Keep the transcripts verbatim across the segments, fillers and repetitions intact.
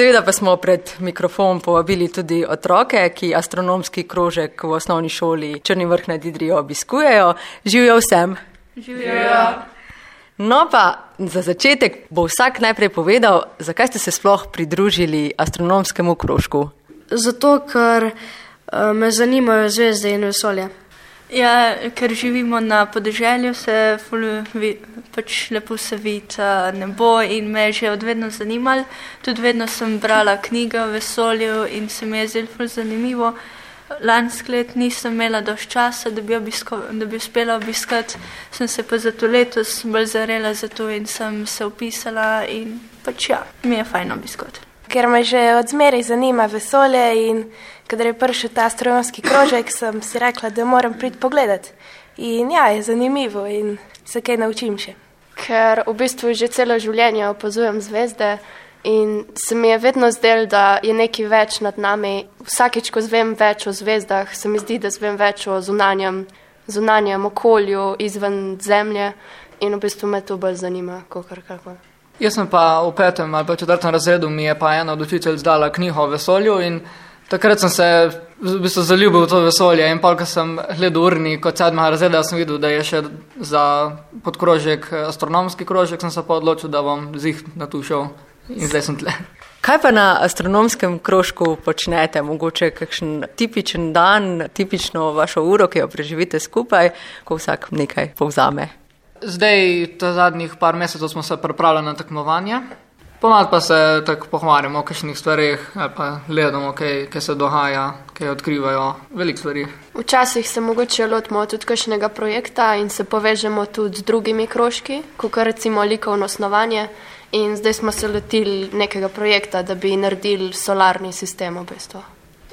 Seveda pa smo pred mikrofon povabili tudi otroke, ki astronomski krožek v osnovni šoli Črni vrh nad Idrijo obiskujejo. Živijo vsem. Živijo. No pa za začetek bo vsak najprej povedal, zakaj ste se sploh pridružili astronomskemu krožku. Zato, ker uh, me zanimajo zvezde in vesolje. Ja, ker živimo na podeželju, se ful, vi, pač lepo se vidi nebo in me je že odvedno zanimalo. Tudi vedno sem brala knjige o vesolju in se mi je zelo ful zanimivo. Lansko let nisem imela dosti časa, da bi, obisko, da bi uspela obiskati, sem se pa zato letos bolj zarela za to in sem se upisala in pač ja, mi je fajn obiskati. Ker me že od zmeraj zanima vesolje in kadar je prišel ta astronomski krožek, sem si rekla, da moram priti pogledati. In ja, je zanimivo in se kaj naučim še. Ker v bistvu že celo življenje opazujem zvezde in se mi je vedno zdelo, da je nekaj več nad nami. Vsakič, ko zvem več o zvezdah, se mi zdi, da zvem več o zunanjem, zunanjem okolju izven Zemlje in v bistvu me to bolj zanima, kakor kako. Jaz sem pa v petem ali pa četrtem razredu, mi je pa ena od učitelj dala knjigo o vesolju in takrat sem se v bistvu zaljubil v to vesolje in pa, ko sem gledal urnik od sedmega razreda, sem videl, da je še za podkrožek astronomski krožek, sem se pa odločil, da bom zih natušal in zdaj sem tle. Kaj pa na astronomskem krožku počnete? Mogoče kakšen tipičen dan, tipično vašo uro, ki jo preživite skupaj, ko vsak nekaj povzame? Zdaj, ta zadnjih par mesecev smo se pripravljali na tekmovanje. Pomad pa se tako pohvarjamo o kakšnih stvarih ali pa gledamo, kaj, kaj se dogaja, kaj odkrivajo, veliko stvari. Včasih se mogoče lotimo tudi kakšnega projekta in se povežemo tudi z drugimi krožki, kot recimo likovno snovanje. In zdaj smo se lotili nekega projekta, da bi naredili solarni sistem v bistvu.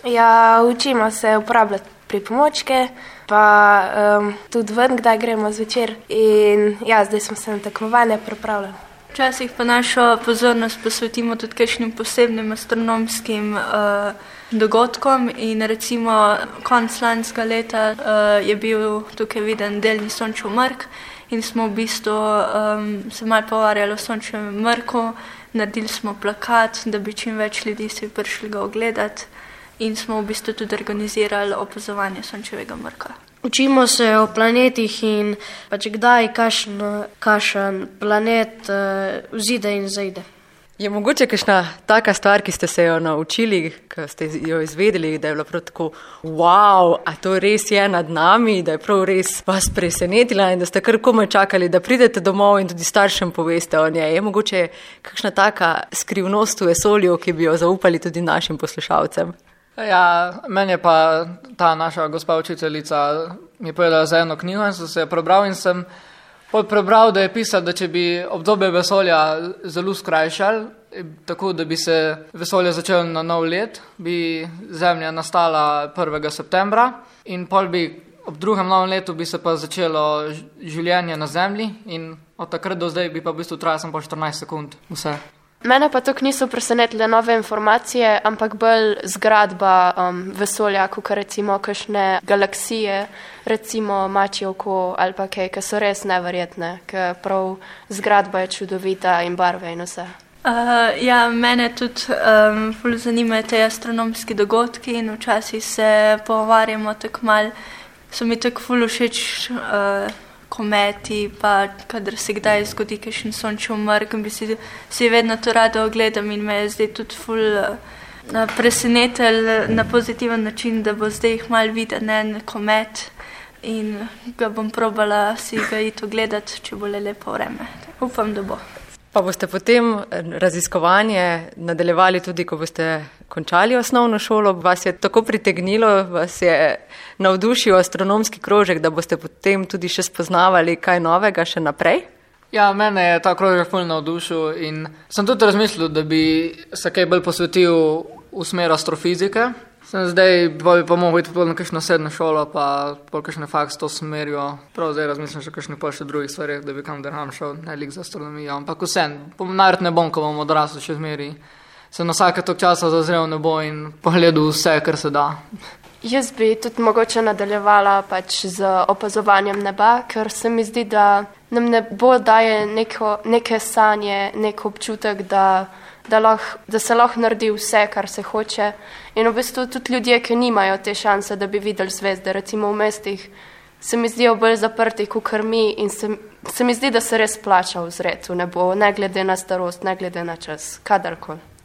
Ja, učimo se uporabljati pripomočke, pa um, tudi ven, kdaj gremo zvečer. In ja, zdaj smo se na tekmovanje pripravljali. Včasih pa našo pozornost posvetimo tudi kakšnim posebnim astronomskim uh, dogodkom in recimo konec lanskega leta uh, je bil tukaj viden delni sončev mrk in smo v bistvu um, se malo pogovarjali o sončevem mrku, naredili smo plakat, da bi čim več ljudi si prišli ga ogledati in smo v bistvu tudi organizirali opazovanje sončevega mrka. Učimo se o planetih in pač kdaj kakšen, kakšen planet uh, vzide in zaide. Je mogoče kakšna taka stvar, ki ste se jo naučili, ko ste jo izvedeli, da je bilo prav tako wow, a to res je nad nami, da je prav res vas presenetila in da ste kar komaj čakali, da pridete domov in tudi staršem poveste o njej. Je mogoče kakšna taka skrivnost v vesolju, ki bi jo zaupali tudi našim poslušalcem? Ja, meni je pa ta naša gospa učiteljica mi je povedala za eno knjigo in sem se jo prebral in sem prebral, da je pisal, da če bi obdobje vesolja zelo skrajšali, tako da bi se vesolje začelo na nov let, bi Zemlja nastala prvega septembra in pol bi ob drugem novem letu bi se pa začelo življenje na Zemlji in od takrat do zdaj bi pa v bistvu trajalo samo po štirinajst sekund vse. Mene pa tukaj niso presenetile nove informacije, ampak bolj zgradba um, vesolja, kot recimo kakšne galaksije, recimo Mačje oko ali pa kaj, ki so res neverjetne, ker prav zgradba je čudovita in barve in vse. Uh, ja, mene tudi um, ful zanimajo te astronomski dogodki in včasih se pogovarjamo tako mal, so mi tako ful všeč uh, kometi, pa kadar se kdaj zgodi kakšen sončev mrk, bi si, si vedno to rada ogledam in me je zdaj tudi ful uh, presenetel na pozitiven način, da bo zdaj jih malo viden en komet in ga bom probala si ga iti ogledati, če bo le lepo vreme. Upam, da bo. Pa boste potem raziskovanje nadaljevali tudi, ko boste končali osnovno šolo? Vas je tako pritegnilo, vas je navdušil astronomski krožek, da boste potem tudi še spoznavali kaj novega še naprej? Ja, mene je ta krožek ful navdušil in sem tudi razmislil, da bi se kaj bolj posvetil v smer astrofizike. Sem zdaj pa bi pa mogel iti na kakšno srednjo šolo, pa pol kakšne faks to smerijo. Prav zdaj razmislim še kakšne pa še drugih stvarih, da bi kam derham šel, ne lik za astronomijo. Ampak vsem, najrat ne bom, ko bom odrasel še zmeri. Sem na vsake tok časa zazrel nebo in pogledal vse, kar se da. Jaz bi tudi mogoče nadaljevala pač z opazovanjem neba, ker se mi zdi, da nam nebo daje neko, neke sanje, nek občutek, da da, lahko, da se lahko naredi vse, kar se hoče. In v bistvu tudi ljudje, ki nimajo te šanse, da bi videli zvezde, recimo v mestih, se mi zdijo bolj zaprti, kot mi, in se, se mi zdi, da se res plača ozret v nebo, ne glede na starost, ne glede na čas, kadarkoli.